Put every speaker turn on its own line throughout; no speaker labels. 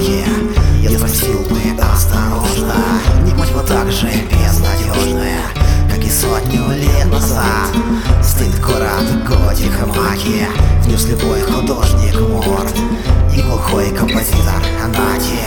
маки. Я спросил бы осторожно, не будь вы так же безнадежны, как и сотню лет назад. Стыд, город, готик, маки, внес любой художник мор и глухой композитор Нати.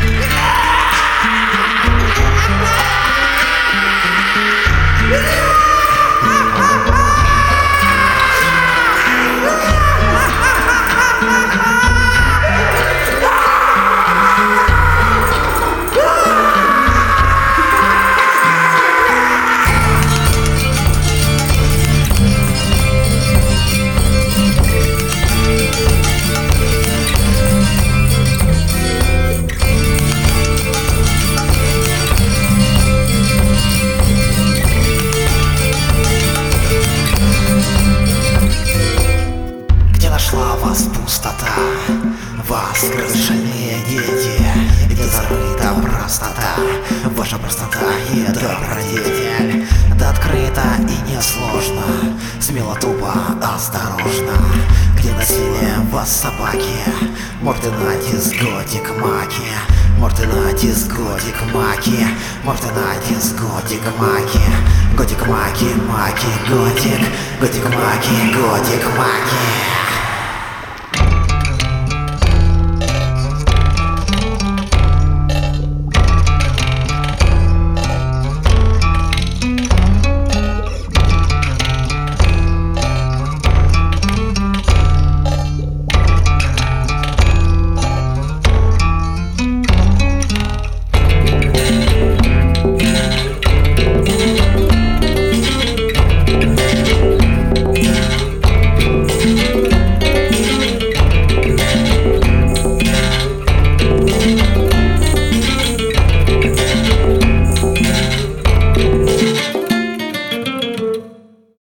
Нашла вас пустота, вас крышали дети, где зарыта простота, ваша простота и добродетель. Да открыто и несложно, смело, тупо, осторожно, где насилие вас собаки, морды на диск, готик, маки, морды на диск, готик, маки, морды на диск, готик, маки, готик, маки, маки, готик, готик, маки, готик, маки.